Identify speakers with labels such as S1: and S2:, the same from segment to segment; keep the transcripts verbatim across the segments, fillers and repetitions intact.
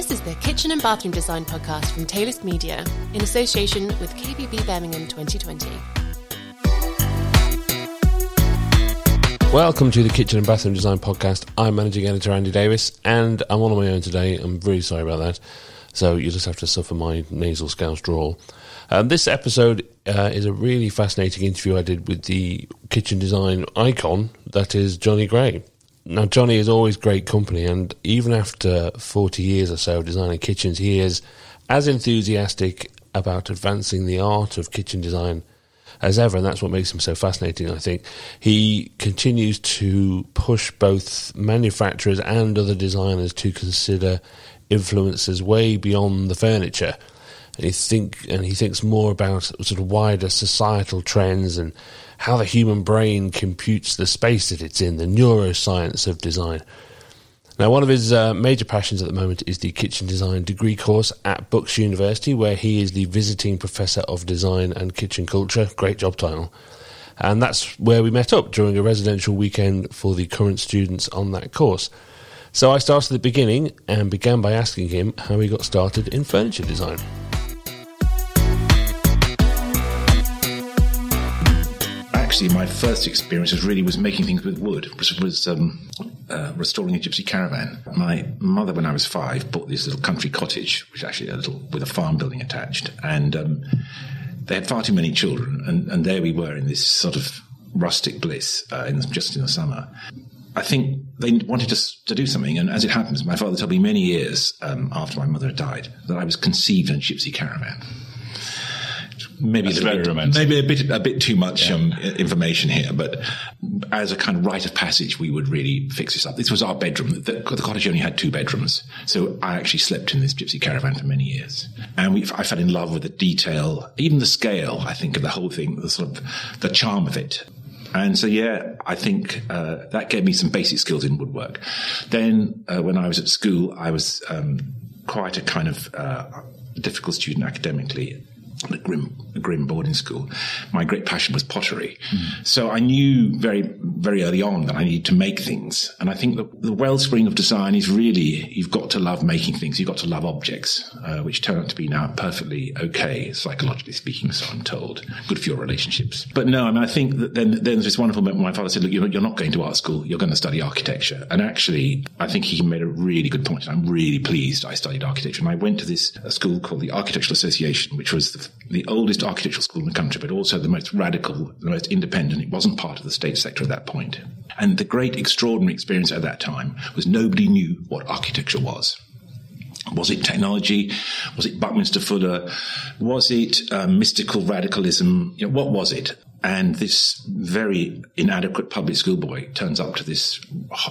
S1: This is the Kitchen and Bathroom Design podcast from Taylist Media in association with K B B Birmingham twenty twenty.
S2: Welcome to the Kitchen and Bathroom Design podcast. I'm Managing Editor Andy Davis, and I'm on my own today. I'm really sorry about that. So you just have to suffer my nasal Scouse drawl. Um, this episode uh, is a really fascinating interview I did with the kitchen design icon, that is Johnny Gray. Now, Johnny is always great company, and even after forty years or so of designing kitchens, he is as enthusiastic about advancing the art of kitchen design as ever, and that's what makes him so fascinating, I think. He continues to push both manufacturers and other designers to consider influences way beyond the furniture. And he think and he thinks more about sort of wider societal trends and how the human brain computes the space that it's in, the neuroscience of design. Now, one of his uh, major passions at the moment is the kitchen design degree course at Bucks University, where he is the visiting professor of design and kitchen culture. Great job title. And that's where we met up during a residential weekend for the current students on that course. So I started at the beginning and began by asking him how he got started in furniture design.
S3: Actually, my first experience was really was making things with wood, which was um, uh, restoring a gypsy caravan. My mother, when I was five, bought this little country cottage, which actually a little with a farm building attached, and um, they had far too many children, and, and there we were in this sort of rustic bliss, uh, in, just in the summer. I think they wanted us to do something, and as it happens, my father told me many years um, after my mother had died that I was conceived in a gypsy caravan. Maybe
S4: That's
S3: a
S4: very
S3: bit,
S4: romantic.
S3: maybe a bit a bit too much
S4: yeah.
S3: um, information here, but as a kind of rite of passage, we would really fix this up. This was our bedroom. The, the cottage only had two bedrooms, so I actually slept in this gypsy caravan for many years, and we, I fell in love with the detail, even the scale. I think of the whole thing, the sort of the charm of it. And so, yeah, I think uh, that gave me some basic skills in woodwork. Then, uh, when I was at school, I was um, quite a kind of uh, difficult student academically. At a grim, a grim boarding school. My great passion was pottery. Mm. So I knew very, very early on that I needed to make things. And I think that the wellspring of design is really, you've got to love making things. You've got to love objects, uh, which turn out to be now perfectly okay, psychologically speaking, so I'm told. Good for your relationships. But no, I mean, I think that then, then there's this wonderful moment when my father said, look, you're, you're not going to art school. You're going to study architecture. And actually, I think he made a really good point. I'm really pleased I studied architecture. And I went to this a school called the Architectural Association, which was the the oldest architectural school in the country, but also the most radical, the most independent. It wasn't part of the state sector at that point. And the great, extraordinary experience at that time was nobody knew what architecture was. Was it technology? Was it Buckminster Fuller? Was it um, mystical radicalism? You know, what was it? And this very inadequate public schoolboy turns up to this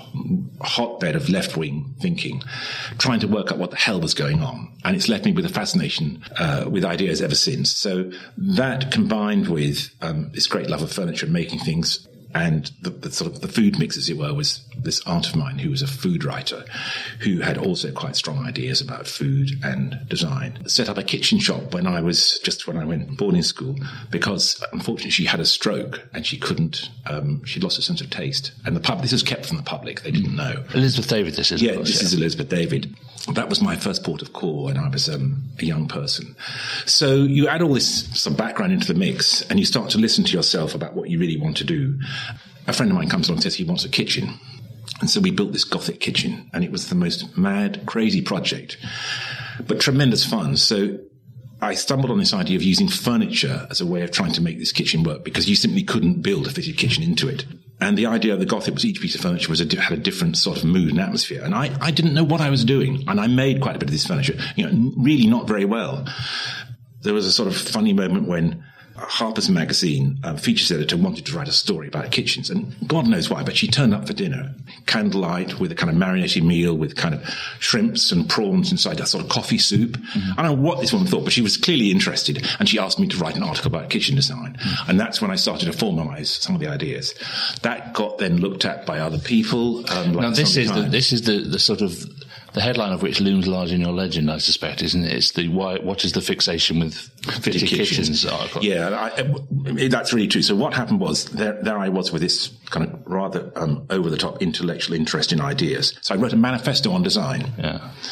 S3: hotbed of left-wing thinking, trying to work out what the hell was going on. And it's left me with a fascination uh, with ideas ever since. So that combined with um, this great love of furniture and making things, and the, the sort of the food mix, as it were, was this aunt of mine who was a food writer who had also quite strong ideas about food and design. Set up a kitchen shop when I was just when I went boarding school because unfortunately she had a stroke and she couldn't, um, she lost her sense of taste. And the pub, this was kept from the public. They didn't know.
S4: Elizabeth David, this is.
S3: Yeah,
S4: course,
S3: this
S4: yeah.
S3: is Elizabeth David. That was my first port of call when I was um, a young person. So you add all this, some background into the mix, and you start to listen to yourself about what you really want to do. A friend of mine comes along and says he wants a kitchen. And so we built this Gothic kitchen, and it was the most mad, crazy project, but tremendous fun. So I stumbled on this idea of using furniture as a way of trying to make this kitchen work because you simply couldn't build a fitted kitchen into it. And the idea of the Gothic was each piece of furniture was a, had a different sort of mood and atmosphere. And I, I didn't know what I was doing. And I made quite a bit of this furniture, you know, really not very well. There was a sort of funny moment when Harper's Magazine um, features editor wanted to write a story about kitchens, and God knows why, but she turned up for dinner, candlelight with a kind of marinated meal with kind of shrimps and prawns inside a sort of coffee soup. Mm-hmm. I don't know what this woman thought, but she was clearly interested, and she asked me to write an article about kitchen design. Mm-hmm. And that's when I started to formalize some of the ideas. That got then looked at by other people. Um, like
S4: now, this is the, this is the, the sort of the headline of which looms large in your legend, I suspect, isn't it? It's the why, what is the fixation with fitted kitchens, kitchens article?
S3: Yeah, I, I, that's really true. So what happened was there, there I was with this kind of rather um, over-the-top intellectual interest in ideas. So I wrote a manifesto on design.
S4: Yeah.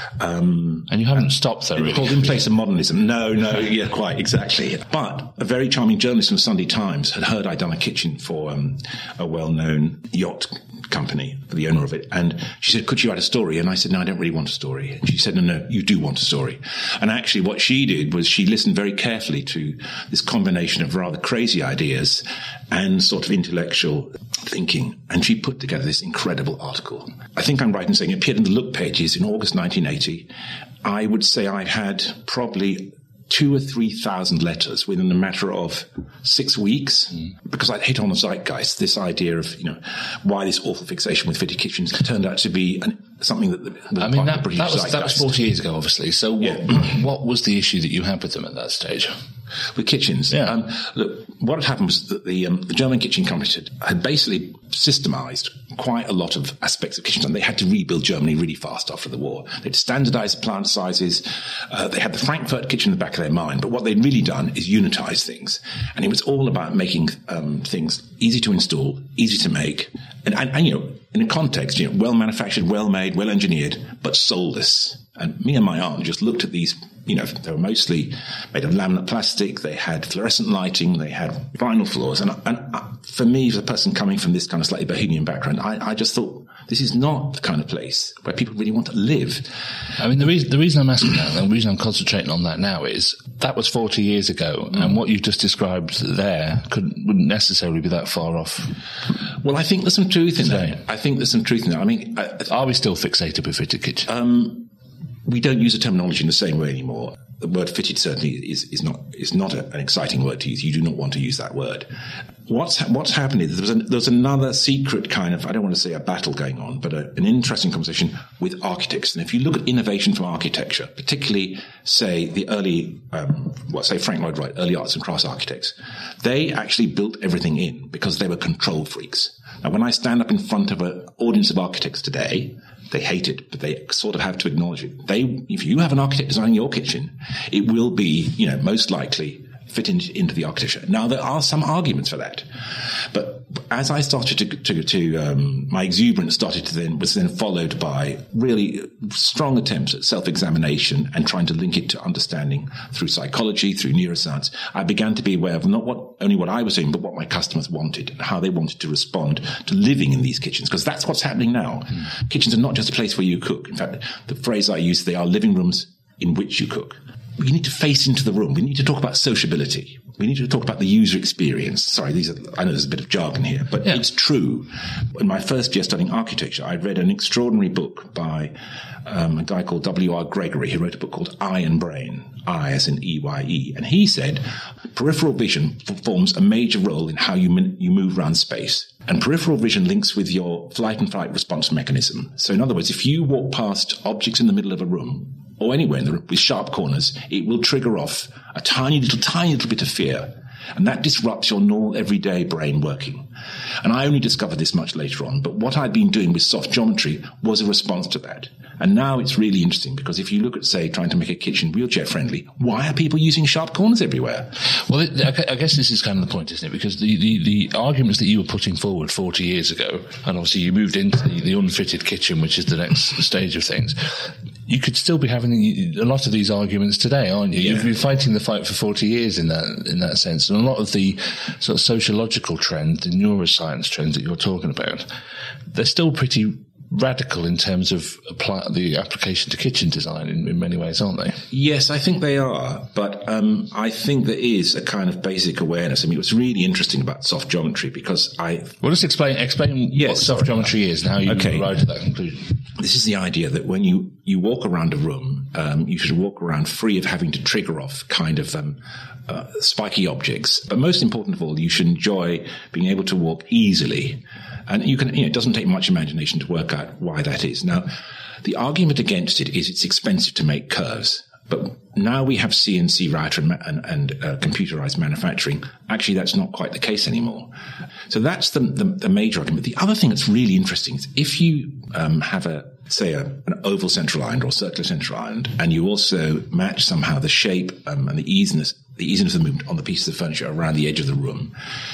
S3: Um,
S4: and you haven't stopped there, really.
S3: Called In Place of Modernism. No, no, yeah, quite, exactly. But a very charming journalist from the Sunday Times had heard I'd done a kitchen for um, a well-known yacht company, the owner of it, and she said, could you write a story? And I said, no, I don't really want a story. And she said, no, no, you do want a story. And actually what she did was she listened very carefully to this combination of rather crazy ideas and sort of intellectual thinking, and she put together this incredible article. I think I'm right in saying it appeared in the Look pages in August nineteen eighty. I would say I had probably two or three thousand letters within a matter of six weeks, mm. because I'd hit on the zeitgeist, this idea of, you know, why this awful fixation with fitted kitchens turned out to be an, something that... The,
S4: I mean, that, that, was, that was forty years ago, obviously. So what,
S3: yeah.
S4: what was the issue that you had with them at that stage?
S3: With kitchens?
S4: Yeah.
S3: Um, look, what had happened was that the, um, the German kitchen company had, had basically systemized quite a lot of aspects of kitchens, and they had to rebuild Germany really fast after the war. They'd standardized plant sizes. Uh, they had the Frankfurt kitchen in the back of their mind, but what they'd really done is unitize things. And it was all about making um, things easy to install, easy to make, and, and, and, you know, in a context, you know, well manufactured, well made, well engineered, but soulless. And me and my aunt just looked at these, you know, they were mostly made of laminate plastic. They had fluorescent lighting. They had vinyl floors. And, and uh, for me, as a person coming from this kind of slightly bohemian background, I, I just thought this is not the kind of place where people really want to live.
S4: I mean, the reason, the reason I'm asking that, and the reason I'm concentrating on that now is that was forty years ago. Mm. And what you've just described there couldn't, wouldn't necessarily be that far off.
S3: Well, I think there's some truth
S4: today.
S3: in that. I think there's some truth in that. I mean, I,
S4: are we still fixated with fitted kitchen?
S3: Um, we don't use the terminology in the same way anymore. The word fitted certainly is, is not is not a, an exciting word to use. You do not want to use that word. What's what's happening is there's, there's another secret kind of, I don't want to say a battle going on, but a, an interesting conversation with architects. And if you look at innovation from architecture, particularly, say, the early, um, what say Frank Lloyd Wright, early arts and crafts architects, they actually built everything in because they were control freaks. Now, when I stand up in front of an audience of architects today, they hate it, but they sort of have to acknowledge it. They, if you have an architect designing your kitchen, it will be, you know, most likely fit in, into the architecture. Now, there are some arguments for that, but as I started to, to, to um, my exuberance started to then, was then followed by really strong attempts at self-examination and trying to link it to understanding through psychology, through neuroscience. I began to be aware of not what, only what I was doing, but what my customers wanted and how they wanted to respond to living in these kitchens, because that's what's happening now. Mm. Kitchens are not just a place where you cook. In fact, the phrase I use, they are living rooms in which you cook. We need to face into the room. We need to talk about sociability. We need to talk about the user experience. Sorry, these are, I know there's a bit of jargon here, but yeah. It's true. In my first year studying architecture, I read an extraordinary book by um, a guy called W R Gregory, who wrote a book called Eye and Brain, I as in E Y E. And he said, peripheral vision forms a major role in how you, min- you move around space. And peripheral vision links with your flight and flight response mechanism. So in other words, if you walk past objects in the middle of a room, or anywhere in the room with sharp corners, it will trigger off a tiny little, tiny little bit of fear. And that disrupts your normal everyday brain working. And I only discovered this much later on, but what I'd been doing with soft geometry was a response to that. And now it's really interesting because if you look at, say, trying to make a kitchen wheelchair friendly, why are people using sharp corners everywhere?
S4: Well, it, I guess this is kind of the point, isn't it? Because the, the, the arguments that you were putting forward forty years ago, and obviously you moved into the, the unfitted kitchen, which is the next stage of things, you could still be having a lot of these arguments today, aren't you? Yeah. You've been fighting the fight for forty years in that in that sense. And a lot of the sort of sociological trends, the neuroscience trends that you're talking about, they're still pretty radical in terms of apply, the application to kitchen design in, in many ways, aren't they?
S3: Yes, I think they are. But um, I think there is a kind of basic awareness. I mean, what's really interesting about soft geometry, because I...
S4: Well, just explain explain yes, what soft geometry is and how you
S3: okay.
S4: arrived at that conclusion.
S3: This is the idea that when you, you walk around a room, um, you should walk around free of having to trigger off kind of... Um, Uh, spiky objects. But most important of all, you should enjoy being able to walk easily. And you can, you know, it doesn't take much imagination to work out why that is. Now, the argument against it is it's expensive to make curves. But now we have C N C router and, and, and uh, computerized manufacturing. Actually, that's not quite the case anymore. So that's the, the, the major argument. The other thing that's really interesting is if you um, have a, say, a, an oval central island or a circular central island, and you also match somehow the shape um, and the easiness, the easiness of the movement on the pieces of furniture around the edge of the room,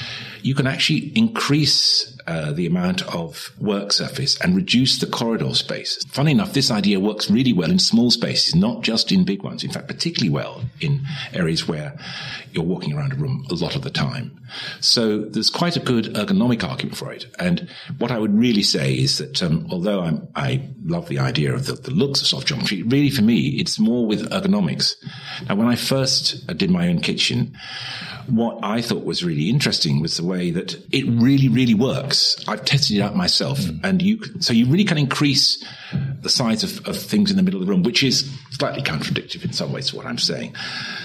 S3: you can actually increase uh, the amount of work surface and reduce the corridor space. Funny enough, this idea works really well in small spaces, not just in big ones. In fact, particularly well in areas where you're walking around a room a lot of the time. So there's quite a good ergonomic argument for it. And what I would really say is that um, although I'm, I love the idea of the, the looks of soft geometry, really for me, it's more with ergonomics. Now, when I first did my own kitchen, what I thought was really interesting was the way that it really, really works. I've tested it out myself, mm. and you, so you really can increase the size of, of things in the middle of the room, which is slightly contradictory in some ways to what I'm saying.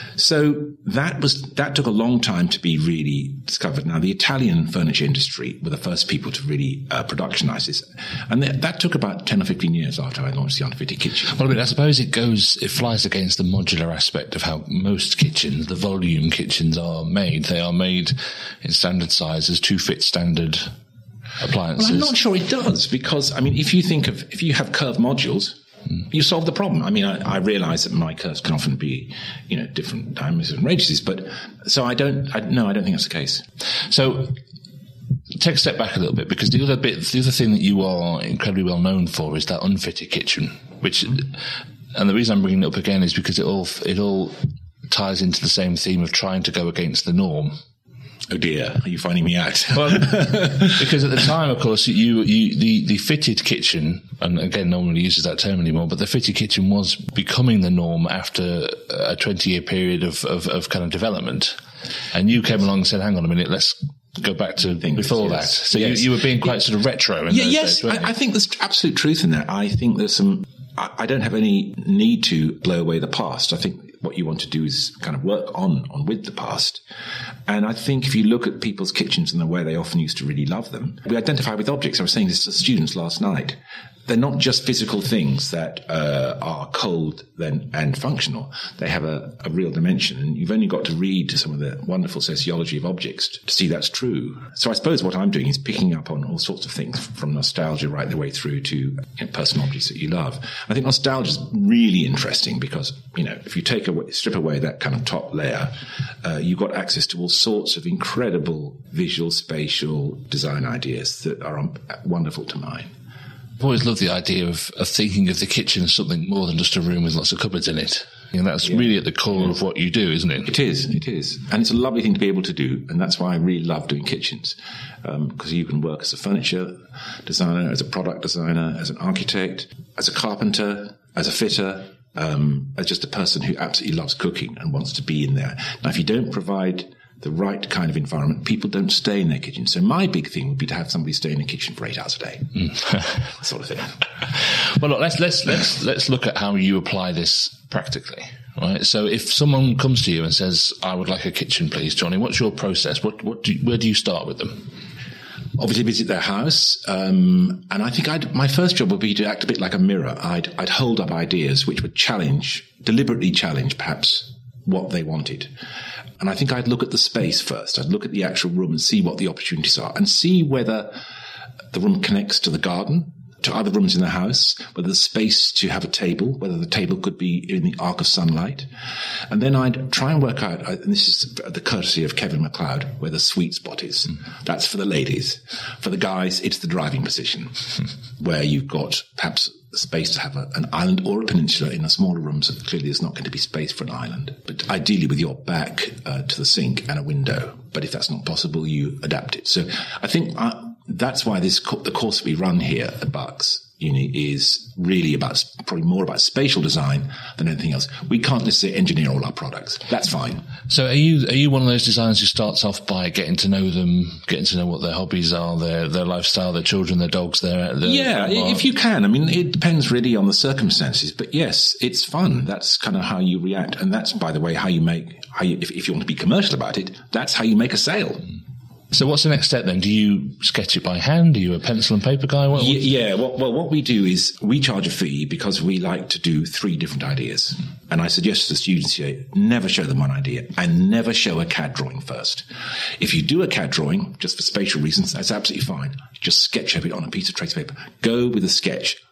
S3: So that was, that took a long time to be really discovered. Now, the Italian furniture industry were the first people to really uh, productionize this. And th- that took about ten or fifteen years after I launched the Unfitted Kitchen.
S4: Well, I mean, I suppose it goes, it flies against the modular aspect of how most kitchens, the volume kitchens are made. They are made in standard sizes to fit standard appliances.
S3: Well, I'm not sure it does, because, I mean, if you think of, if you have curved modules, you solve the problem. I mean, I, I realize that my curves can often be, you know, different diameters and radiuses, but so I don't, I, no, I don't think that's the case.
S4: So take a step back a little bit, because the other bit, the other thing that you are incredibly well known for is that unfitted kitchen, which, and the reason I'm bringing it up again is because it all, it all ties into the same theme of trying to go against the norm.
S3: Oh dear, are you finding me out?
S4: Well, because at the time, of course, you, you, the, the fitted kitchen, and again, no one really uses that term anymore, but the fitted kitchen was becoming the norm after a twenty year period of, of, of kind of development. And you came along and said, hang on a minute, let's go back to before yes. that. So yes. you, you were being quite yeah. sort of retro in
S3: yeah,
S4: those
S3: yes,
S4: days,
S3: I, I think there's absolute truth in that. I think there's some, I, I don't have any need to blow away the past. I think what you want to do is kind of work on, on with the past. And I think if you look at people's kitchens and the way they often used to really love them, we identify with objects. I was saying this to students last night. They're not just physical things that uh, are cold then and functional. They have a, a real dimension. And you've only got to read some of the wonderful sociology of objects to see that's true. So I suppose what I'm doing is picking up on all sorts of things, from nostalgia right the way through to, you know, personal objects that you love. I think nostalgia is really interesting because, you know, if you take away, strip away that kind of top layer, uh, you've got access to all sorts of incredible visual, spatial design ideas that are um, wonderful to mine.
S4: I've always loved the idea of, of thinking of the kitchen as something more than just a room with lots of cupboards in it. You know, that's yeah. really at the core yeah. of what you do, isn't it?
S3: It is, it is. And it's a lovely thing to be able to do. And that's why I really love doing kitchens. Um, because you can work as a furniture designer, as a product designer, as an architect, as a carpenter, as a fitter, um, as just a person who absolutely loves cooking and wants to be in there. Now, if you don't provide the right kind of environment, people don't stay in their kitchen. So my big thing would be to have somebody stay in the kitchen for eight hours a day. Mm. sort of thing.
S4: Well, look, let's, let's, let's, let's look at how you apply this practically, right? So if someone comes to you and says, I would like a kitchen, please, Johnny, what's your process? What, what do you, where do you start with them?
S3: Obviously visit their house. Um, and I think I'd, my first job would be to act a bit like a mirror. I'd, I'd hold up ideas which would challenge, deliberately challenge perhaps what they wanted. And I think I'd look at the space first. I'd look at the actual room and see what the opportunities are and see whether the room connects to the garden, to other rooms in the house, whether there's space to have a table, whether the table could be in the arc of sunlight. And then I'd try and work out, and this is the courtesy of Kevin MacLeod, where the sweet spot is. Mm. That's for the ladies. For the guys, it's the driving position, where you've got perhaps space to have a, an island or a peninsula. In the smaller rooms, clearly there's not going to be space for an island. But ideally with your back uh, to the sink and a window. But if that's not possible, you adapt it. So I think I, that's why this co- the course we run here at Bucks Uni is really about, probably more about spatial design than anything else. We can't necessarily engineer all our products. That's fine.
S4: So are you, are you one of those designers who starts off by getting to know them, getting to know what their hobbies are, their, their lifestyle, their children, their dogs, their, their
S3: yeah, their if you can. I mean, it depends really on the circumstances, but yes, it's fun. That's kind of how you react. And that's, by the way, how you make, how you, if, if you want to be commercial about it, that's how you make a sale.
S4: So what's the next step then? Do you sketch it by hand? Are you a pencil and paper guy? What,
S3: yeah, well, well, what we do is we charge a fee because we like to do three different ideas. And I suggest to the students here, never show them one idea and never show a C A D drawing first. If you do a C A D drawing, just for spatial reasons, that's absolutely fine. Just sketch of it on a piece of trace paper. Go with a sketch.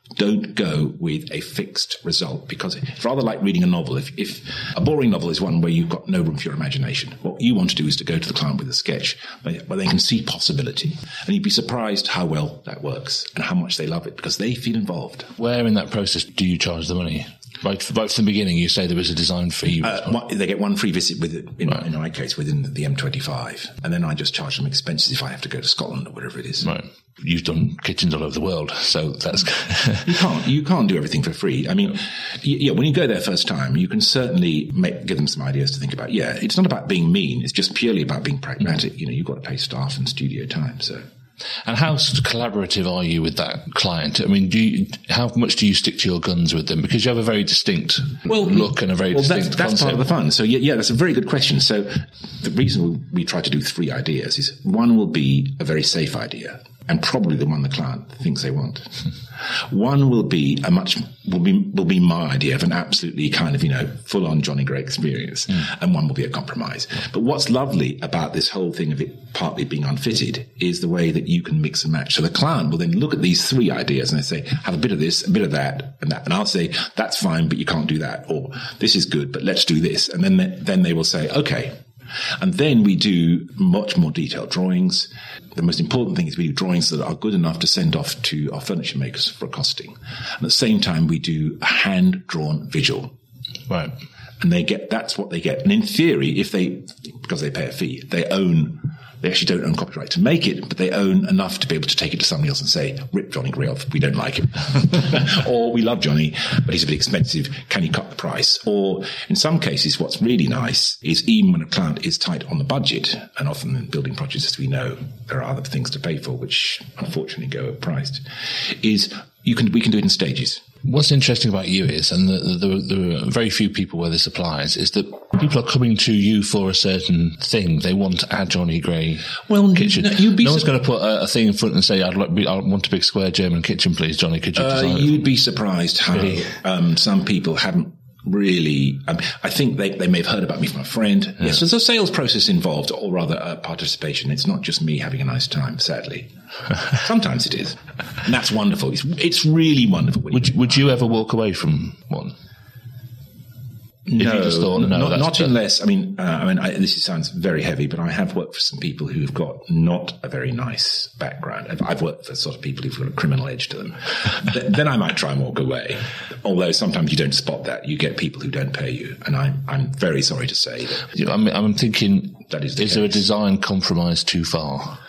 S3: Don't go with a fixed result, because it's rather like reading a novel. If, if a boring novel is one where you've got no room for your imagination, what you want to do is to go to the client with a sketch where they can see possibility. And you'd be surprised how well that works and how much they love it, because they feel involved.
S4: Where in that process do you charge the money? Right, right from the beginning, you say there is a design fee.
S3: Uh, one, they get one free visit with it, in,
S4: right.
S3: in my case, within the M twenty-five. And then I just charge them expenses if I have to go to Scotland or wherever it is.
S4: Right. You've done kitchens all over the world, so that's...
S3: you can't you can't do everything for free. I mean, yeah, when you go there first time, you can certainly make, give them some ideas to think about. Yeah, it's not about being mean. It's just purely about being pragmatic. Mm. You know, you've got to pay staff and studio time, so...
S4: And how collaborative are you with that client? I mean, do you, how much do you stick to your guns with them? Because you have a very distinct well, look and a very
S3: well,
S4: distinct
S3: that's, that's
S4: concept.
S3: part of the fun. So, yeah, yeah, that's a very good question. So the reason we try to do three ideas is one will be a very safe idea, and probably the one the client thinks they want. One will be a much will be will be my idea of an absolutely kind of, you know, full on Johnny Gray experience, mm. and one will be a compromise. But what's lovely about this whole thing of it partly being unfitted is the way that you can mix and match. So the client will then look at these three ideas and they say, have a bit of this, a bit of that, and that, and I'll say that's fine, but you can't do that, or this is good, but let's do this, and then they, then they will say, okay. And then we do much more detailed drawings. The most important thing is we do drawings that are good enough to send off to our furniture makers for costing. And at the same time, we do a hand-drawn visual.
S4: Right.
S3: And they get, that's what they get. And in theory, if they, because they pay a fee, they own, they actually don't own copyright to make it, but they own enough to be able to take it to somebody else and say, rip Johnny Gray off, we don't like him. Or we love Johnny, but he's a bit expensive, can you cut the price? Or in some cases, what's really nice is even when a client is tight on the budget, and often in building projects, as we know, there are other things to pay for, which unfortunately go overpriced, is you can, we can do it in stages.
S4: What's interesting about you is, and there, there are very few people where this applies, is that people are coming to you for a certain thing. They want a Johnny Gray
S3: well,
S4: kitchen.
S3: No, you'd be
S4: no one's
S3: su-
S4: going to put a, a thing in front and say, I'd like, I want a big square German kitchen, please, Johnny, could you design
S3: uh,
S4: it?
S3: You'd be surprised how
S4: Really?
S3: um, some people haven't really, um, I think they, they may have heard about me from a friend. Yeah. Yes, there's a sales process involved, or rather a participation. It's not just me having a nice time, sadly. Sometimes it is. And that's wonderful. It's, it's really wonderful.
S4: Would you, would you ever walk away from one?
S3: No,
S4: if you just thought, no,
S3: not,
S4: that's
S3: not
S4: better.
S3: unless, I mean, uh, I mean, I, this sounds very heavy, but I have worked for some people who've got not a very nice background. I've, I've worked for sort of people who've got a criminal edge to them. Th- then I might try and walk away. Although sometimes you don't spot that. You get people who don't pay you. And I'm, I'm very sorry to say that.
S4: You know, I'm, I'm thinking,
S3: That is the
S4: is there a
S3: case.
S4: design compromise too far?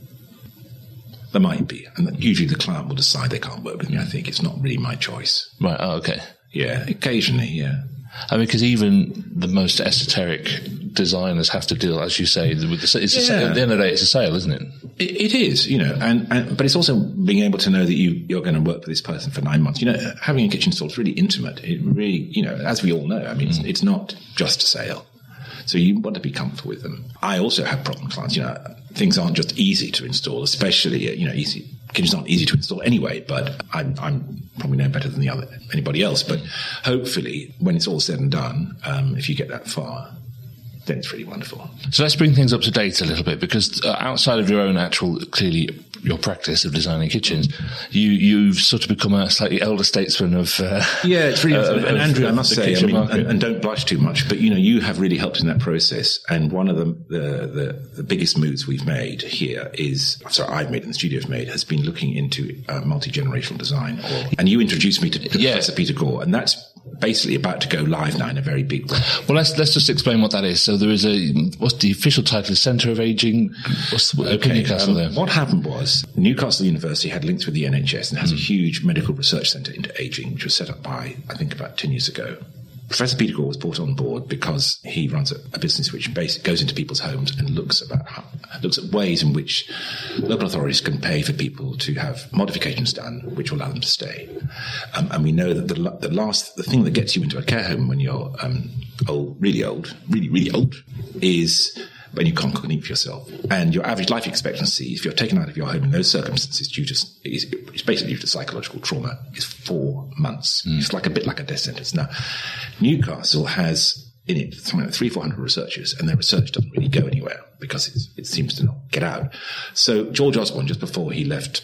S3: There might be. And usually the client will decide they can't work with me. I think it's not really my choice.
S4: Right, oh, okay.
S3: Yeah, occasionally, yeah.
S4: I mean, because even the most esoteric designers have to deal, as you say, with the, it's a
S3: Yeah.
S4: sale. At the end of the day, it's a sale, isn't it?
S3: It, it is, you know, and, and but it's also being able to know that you, you're going to work for this person for nine months. You know, having a kitchen store is really intimate. It really, you know, as we all know, I mean, mm. it's, it's not just a sale. So you want to be comfortable with them. I also have problem clients. You know, things aren't just easy to install, especially, you know, easy. Kitchens aren't easy to install anyway, but I'm, I'm probably no better than the other anybody else. But hopefully, when it's all said and done, um, if you get that far, then it's really wonderful.
S4: So let's bring things up to date a little bit, because uh, outside of your own actual, clearly, your practice of designing kitchens, you, you've sort of become a slightly elder statesman of... Uh,
S3: yeah, it's really...
S4: uh,
S3: and
S4: of,
S3: Andrew,
S4: of
S3: I must say, I mean, and, and don't blush too much, but, you know, you have really helped in that process. And one of the, the, the, the biggest moves we've made here is... Sorry, I've made and the studio's made, has been looking into uh, multi-generational design. Or, and you introduced me to
S4: yeah.
S3: Professor Peter Gore, and that's basically about to go live now in a very big way.
S4: Well, let's let's just explain what that is. So there is a, what's the official title? Centre of Aging? What's the,
S3: Okay,
S4: Newcastle
S3: um,
S4: there?
S3: what happened was Newcastle University had links with the N H S and has mm. a huge medical research centre into ageing, which was set up by, I think, about ten years ago. Professor Peter Gore was brought on board because he runs a, a business which basically goes into people's homes and looks about how, looks at ways in which local authorities can pay for people to have modifications done which will allow them to stay. Um, and we know that the, the last the thing that gets you into a care home when you're um, old, really old, really really old, is when you can't cook and eat for yourself. And your average life expectancy, if you're taken out of your home in those circumstances, due to is, it's basically due to psychological trauma, is four months. Mm. It's like a bit like a death sentence. Now, Newcastle has in it something like three, four hundred researchers, and their research doesn't really go anywhere because it's, it seems to not get out. So George Osborne, just before he left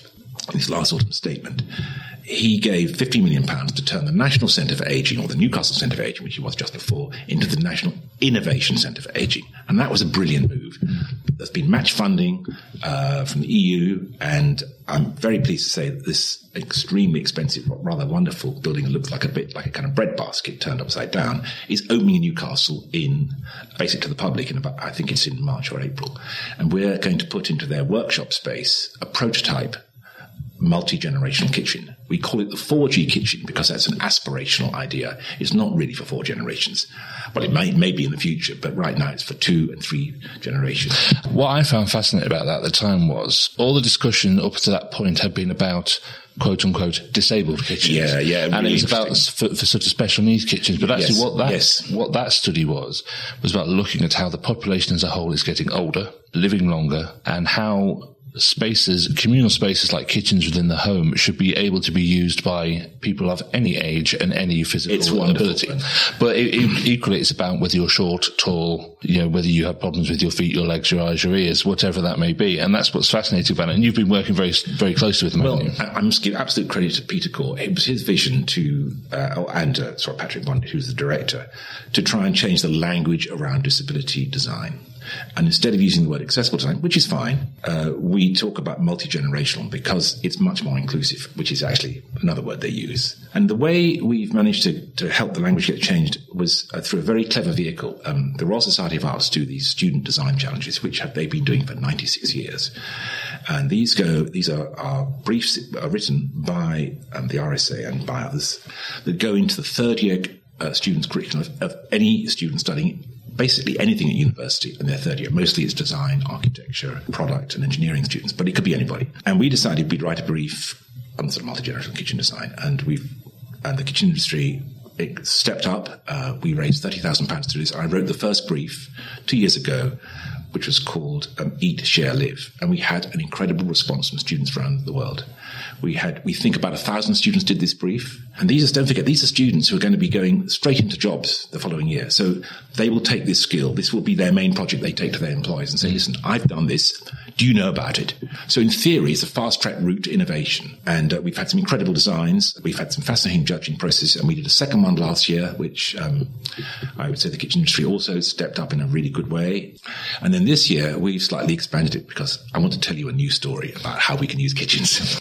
S3: in his last autumn statement, he gave fifty million pounds to turn the National Centre for Ageing, or the Newcastle Centre for Ageing, which he was just before, into the National Innovation Centre for Ageing. And that was a brilliant move. There's been match funding uh, from the E U, and I'm very pleased to say that this extremely expensive, rather wonderful building that looks like a bit like a kind of breadbasket turned upside down is opening in Newcastle in, basically to the public in about, I think it's in March or April. And we're going to put into their workshop space a prototype multi-generational kitchen. We call it the four G kitchen because that's an aspirational idea. It's not really for four generations. Well, it may, may be in the future, but right now it's for two and three generations.
S4: What I found fascinating about that at the time was all the discussion up to that point had been about quote-unquote disabled kitchens.
S3: Yeah, yeah.
S4: And
S3: really
S4: it was about for, for sort of special needs kitchens. But actually
S3: yes,
S4: what that
S3: yes.
S4: what that study was, was about looking at how the population as a whole is getting older, living longer, and how spaces, communal spaces like kitchens within the home should be able to be used by people of any age and any physical ability. But it, it, equally, it's about whether you're short, tall, you know, whether you have problems with your feet, your legs, your eyes, your ears, whatever that may be. And that's what's fascinating about it. And you've been working very, very closely with them,
S3: well,
S4: haven't you?
S3: I must give absolute credit to Peter Core. It was his vision to, uh, and uh, sorry, Patrick Bondit, who's the director, to try and change the language around disability design. And instead of using the word accessible design, which is fine, uh, we talk about multi-generational because it's much more inclusive, which is actually another word they use. And the way we've managed to, to help the language get changed was uh, through a very clever vehicle. Um, the Royal Society of Arts do these student design challenges, which have they've been doing for ninety-six years. And these go, these are, are briefs are written by um, the R S A and by others that go into the third year uh, students' curriculum of, of any student studying basically anything at university in their third year. Mostly it's design, architecture, product and engineering students, but it could be anybody. And we decided we'd write a brief on sort of multi-generational kitchen design, and we've, and the kitchen industry it stepped up. Uh, we raised thirty thousand pounds to do this. I wrote the first brief two years ago, which was called um, Eat, Share, Live. And we had an incredible response from students around the world. We had, we think about a thousand students did this brief. And these are, don't forget, these are students who are going to be going straight into jobs the following year. So they will take this skill. This will be their main project they take to their employers and say, listen, I've done this. Do you know about it? So in theory, it's a fast track route to innovation. And uh, we've had some incredible designs. We've had some fascinating judging processes. And we did a second one last year, which um, I would say the kitchen industry also stepped up in a really good way. And then this year, we've slightly expanded it because I want to tell you a new story about how we can use kitchens.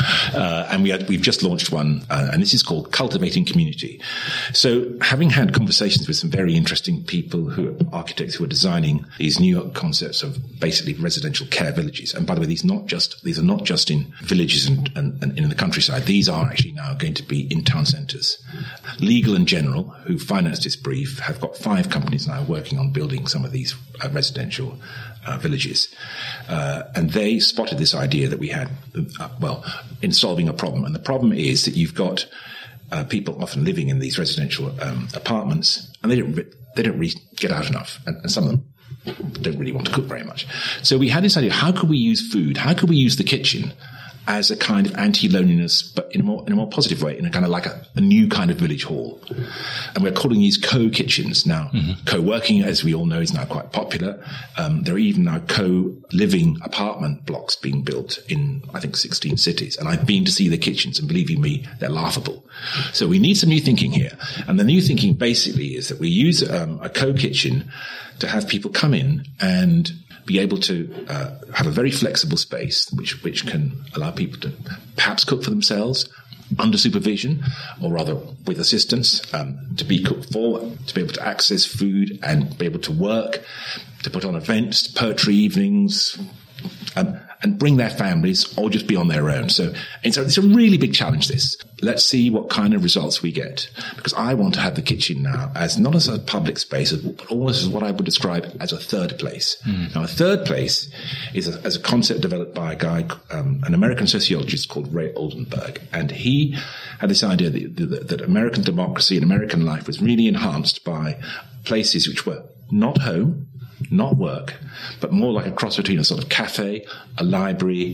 S3: uh, and we had, we've just launched one, uh, and this is called Cultivating Community. So having had conversations with some very interesting people who are architects who are designing these new concepts of basically residential care villages. And by the way, these not just these are not just in villages and, and, and in the countryside. These are actually now going to be in town centres. Legal and General, who financed this brief, have got five companies now working on building some of these uh, residential uh, villages. Uh, and they spotted this idea that we had, uh, well, in solving a problem. And the problem is that you've got uh, people often living in these residential um, apartments, and they don't they don't really get out enough, and, and some of them don't really want to cook very much. So we had this idea: how could we use food? How could we use the kitchen as a kind of anti-loneliness, but in a more in a more positive way, in a kind of like a, a new kind of village hall? And we're calling these co-kitchens now. Mm-hmm. Co-working, as we all know, is now quite popular. Um, there are even now co-living apartment blocks being built in, I think, sixteen cities. And I've been to see the kitchens, and believe you me, they're laughable. So we need some new thinking here. And the new thinking basically is that we use um, a co-kitchen to have people come in and be able to uh, have a very flexible space which which can allow people to perhaps cook for themselves under supervision, or rather with assistance, um, to be cooked for, to be able to access food and be able to work, to put on events, poetry evenings, um, and bring their families or just be on their own. So it's a, it's a really big challenge, this. Let's see what kind of results we get. Because I want to have the kitchen now as not as a public space, but almost as what I would describe as a third place. Mm. Now, a third place is a, as a concept developed by a guy, um, an American sociologist called Ray Oldenburg. And he had this idea that, that, that American democracy and American life was really enhanced by places which were not home, not work, but more like a cross between a sort of cafe, a library,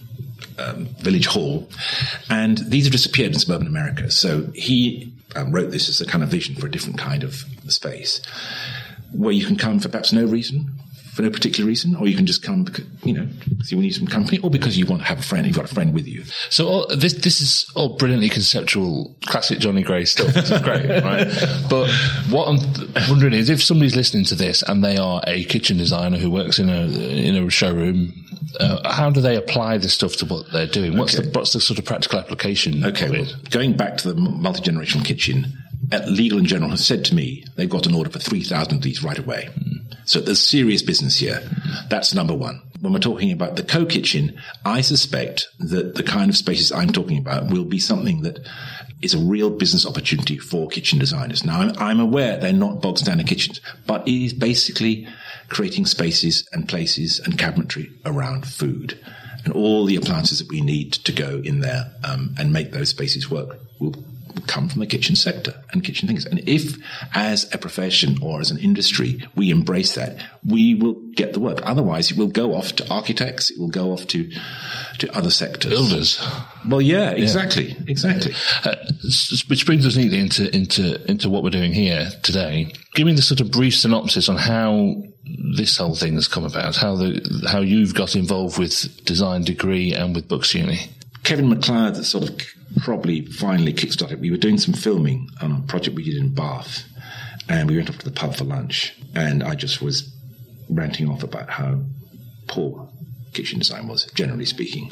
S3: um, village hall. And these have disappeared in suburban America. So he um, wrote this as a kind of vision for a different kind of space, where you can come for perhaps no reason, for no particular reason, or you can just come because, you know, you need some company, or because you want to have a friend, you've got a friend with you.
S4: So all, this this is all brilliantly conceptual, classic Johnny Gray stuff. This is great, right? But what I'm wondering is, if somebody's listening to this and they are a kitchen designer who works in a in a showroom, uh, how do they apply this stuff to what they're doing? What's
S3: Okay.
S4: the what's the sort of practical application?
S3: Okay,
S4: of
S3: well,
S4: it?
S3: going back to the multi-generational kitchen, uh, Legal and General has said to me they've got an order for three thousand of these right away. Mm. So there's serious business here. Mm. That's number one. When we're talking about the co-kitchen, I suspect that the kind of spaces I'm talking about will be something that is a real business opportunity for kitchen designers. Now, I'm, I'm aware they're not bog standard kitchens, but it is basically creating spaces and places and cabinetry around food. And all the appliances that we need to go in there um, and make those spaces work will, will come from the kitchen sector and kitchen things. And if, as a profession or as an industry, we embrace that, we will get the work. Otherwise, it will go off to architects. It will go off to to other sectors.
S4: Builders.
S3: Well, yeah, exactly, yeah. exactly.
S4: Uh, which brings us neatly into into into what we're doing here today. Give me the sort of brief synopsis on how this whole thing has come about, how the how you've got involved with Design Degree and with Books Uni.
S3: Kevin McLeod sort of probably finally kickstarted. We were doing some filming on a project we did in Bath, and we went off to the pub for lunch, and I just was ranting off about how poor kitchen design was, generally speaking.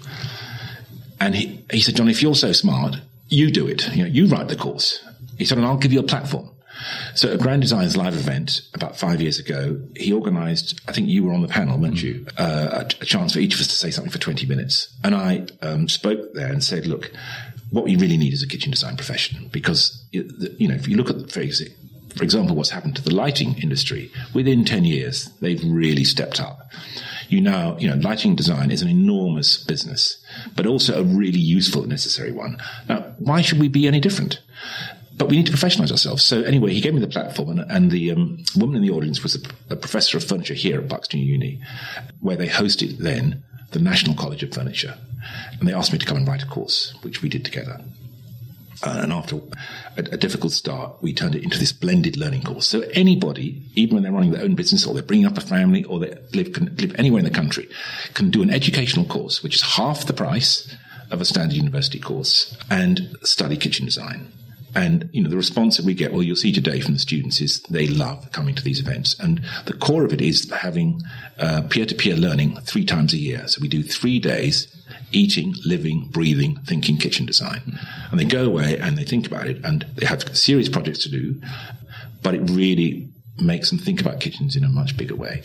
S3: And he, he said, John, if you're so smart, you do it. You know, you write the course. He said, and I'll give you a platform. So at Grand Design's live event about five years ago, he organised, I think you were on the panel, weren't mm. you, uh, a, a chance for each of us to say something for twenty minutes. And I um, spoke there and said, look, what we really need is a kitchen design profession, because, you know, if you look at, for example, what's happened to the lighting industry, within ten years, they've really stepped up. You now, you know, lighting design is an enormous business, but also a really useful and necessary one. Now, why should we be any different? But we need to professionalise ourselves. So anyway, he gave me the platform, and, and the um, woman in the audience was a, a professor of furniture here at Buxton Uni, where they hosted then the National College of Furniture. And they asked me to come and write a course, which we did together. Uh, and after a, a difficult start, we turned it into this blended learning course. So anybody, even when they're running their own business or they're bringing up a family or they live, can live anywhere in the country, can do an educational course, which is half the price of a standard university course, and study kitchen design. And, you know, the response that we get, well, you'll see today from the students, is they love coming to these events. And the core of it is having uh, peer-to-peer learning three times a year. So we do three days, eating, living, breathing, thinking kitchen design. Mm. And they go away and they think about it, and they have serious projects to do, but it really makes them think about kitchens in a much bigger way.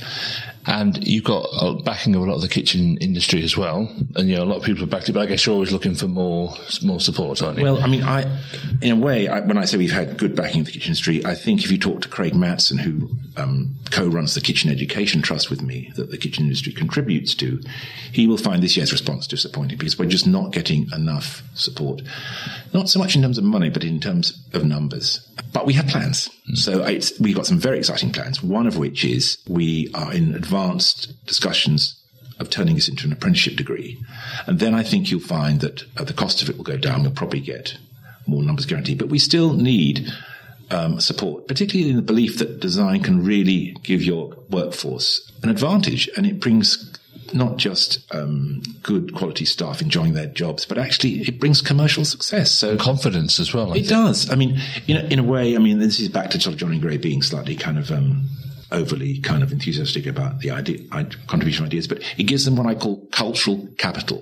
S4: And you've got a backing of a lot of the kitchen industry as well. And, you know, a lot of people have backed it, but I guess you're always looking for more more support, aren't you?
S3: Well, I mean, I, in a way, I, when I say we've had good backing of the kitchen industry, I think if you talk to Craig Matson, who um, co-runs the Kitchen Education Trust with me, that the kitchen industry contributes to, he will find this year's response disappointing, because we're just not getting enough support. Not so much in terms of money, but in terms of numbers. But we have plans. Mm. So it's, we've got some very exciting plans, one of which is we are in advanced discussions of turning this into an apprenticeship degree. And then I think you'll find that uh, the cost of it will go down. We'll probably get more numbers guaranteed. But we still need um, support, particularly in the belief that design can really give your workforce an advantage. And it brings not just um, good quality staff enjoying their jobs, but actually it brings commercial success. So
S4: and confidence as well. I
S3: it
S4: think.
S3: does. I mean, in a, in a way, I mean, this is back to Johnny Gray being slightly kind of um, overly kind of enthusiastic about the idea, contribution ideas, but it gives them what I call cultural capital.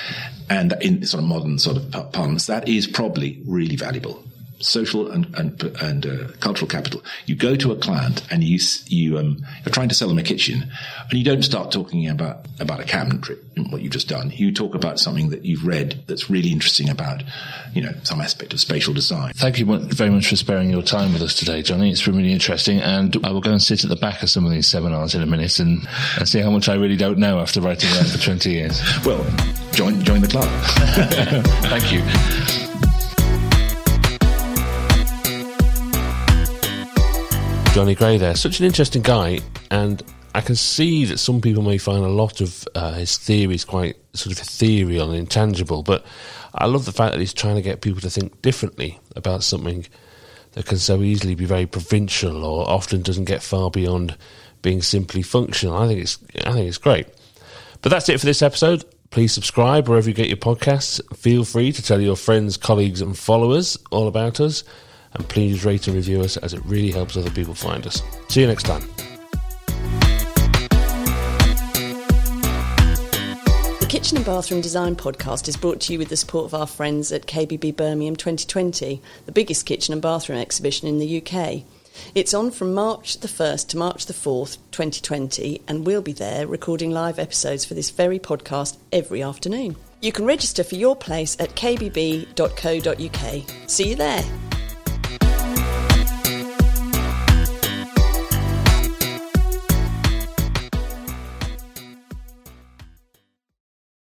S3: And in sort of modern sort of parlance, that is probably really valuable. Social and and, and uh, cultural capital. You go to a client and you you um you're trying to sell them a kitchen, and you don't start talking about about a cabinetry, what you've just done. You talk about something that you've read that's really interesting about, you know, some aspect of spatial design.
S4: Thank you very much for sparing your time with us today, Johnny. It's been really interesting, and I will go and sit at the back of some of these seminars in a minute and, and see how much I really don't know after writing that for twenty years.
S3: Well, join join the club.
S4: Thank you.
S2: Johnny Gray there. Such an interesting guy, and I can see that some people may find a lot of uh, his theories quite sort of ethereal and intangible, but I love the fact that he's trying to get people to think differently about something that can so easily be very provincial or often doesn't get far beyond being simply functional. I think it's I think it's great. But that's it for this episode. Please subscribe wherever you get your podcasts. Feel free to tell your friends, colleagues and followers all about us. And please rate and review us, as it really helps other people find us. See you next time.
S5: The Kitchen and Bathroom Design Podcast is brought to you with the support of our friends at K B B Birmingham twenty twenty, the biggest kitchen and bathroom exhibition in the U K. It's on from March the first to March the fourth, twenty twenty, and we'll be there recording live episodes for this very podcast every afternoon. You can register for your place at k b b dot co dot u k. See you there.